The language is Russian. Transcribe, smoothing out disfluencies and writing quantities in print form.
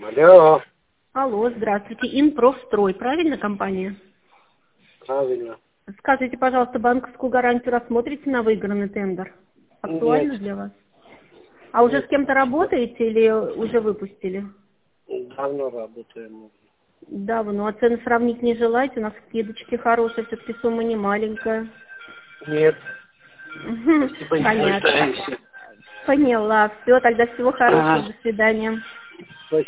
Алло, Алло, здравствуйте. Инпрофстрой, правильно компания? правильно. Скажите, пожалуйста, банковскую гарантию рассмотрите на выигранный тендер? Нет, Актуально для вас? А уже с нет, кем-то спасибо. работаете или уже выпустили? Давно работаем. Давно. А цены сравнить не желаете? У нас скидочки хорошие, все-таки сумма не маленькая. Нет, Мгм. спасибо, не Понятно. нуждаемся. Поняла. Все, тогда всего хорошего. Ага, До свидания. спасибо.